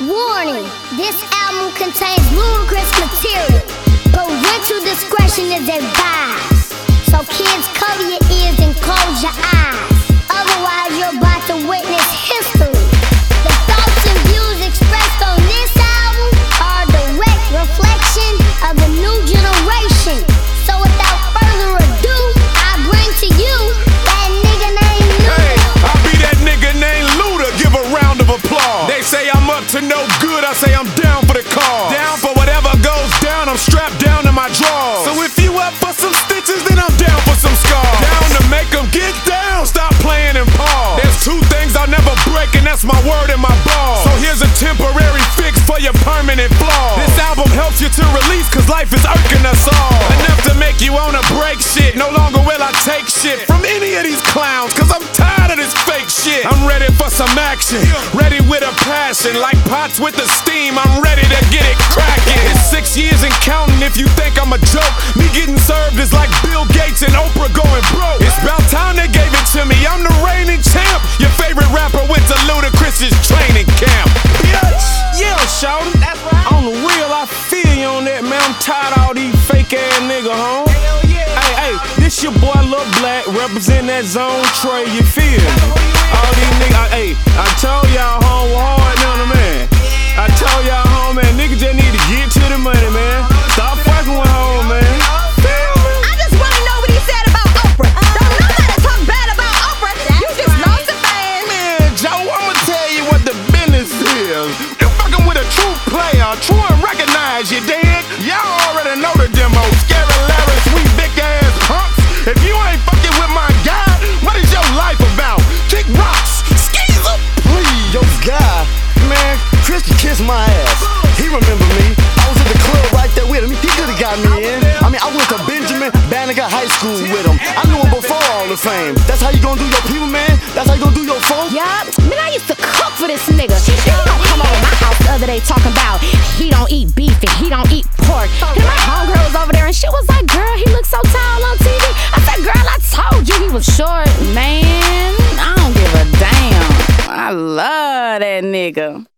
Warning, this album contains ludicrous material. Parental discretion is advised. So kids, cover your ears and close your eyes. Otherwise, you're about to witness history. The thoughts and views expressed on this album are a direct reflection of the new generation. So without further ado, I bring to you that nigga named Luda. Hey, I be that nigga named Luda. Give a round of applause. They say I'm up to no good. I say I'm down for the cause. Down for whatever goes down. I'm strapped down in my drawers. So if you up for some stitches, then I'm down for some scars. Down to make them get down. Stop playing and pause. There's two things I'll never break, and that's my word and my ball. So here's a temporary fix for your permanent flaw. This album helps you to release, cause life is irking us all. Enough to make you wanna break shit. No longer will I take shit from any of these clowns, cause I'm tired of this fake shit. I'm ready for some action, ready with a passion. Like pots with the steam, I'm ready to get it cracking. It's 6 years and counting if you think I'm a joke. Me getting served is like Bill Gates and Oprah going broke. It's about time they gave it to me, I'm the reigning champ. Your favorite rapper went to Ludacris's training camp. Bitch! Yeah, shawty, that's right. On the real, I feel you on that, man. I'm tired of all these fake ass niggas, home. Hell yeah. Hey, this your boy Lil Black, represent that zone Trey, you feel me? All these niggas, I told y'all home was hard now, man. I told y'all home, man, niggas just need to get to the money, man. Stop fucking with home, man. I just wanna know what he said about Oprah. Don't nobody talk bad about Oprah. You just lost a fan. Man, Joe, I'ma tell you what the business is. You fucking with a true player, true and recognize, you dig? Y'all already know the demo. Scary Larry, sweet big ass punks. If you ain't fucking with my guy, what is your life about? Kick rocks, skeezer, please. Yo, guy, man, Christian kissed my ass. He remember me. I was at the club right there with him. He could've got me in. I mean, I went to Benjamin Banneker High School with him. I knew him before all the fame. That's how you gonna do your people, man? That's how you gonna do your folks? Yup, man, I used to cook for this nigga. He don't come over my house the other day talking about he don't eat beef and he don't eat pork. And my homegirl was over there and she was like, girl, he looks so tall on TV. I said, girl, I told you he was short. Man, I don't give a damn. I love that nigga.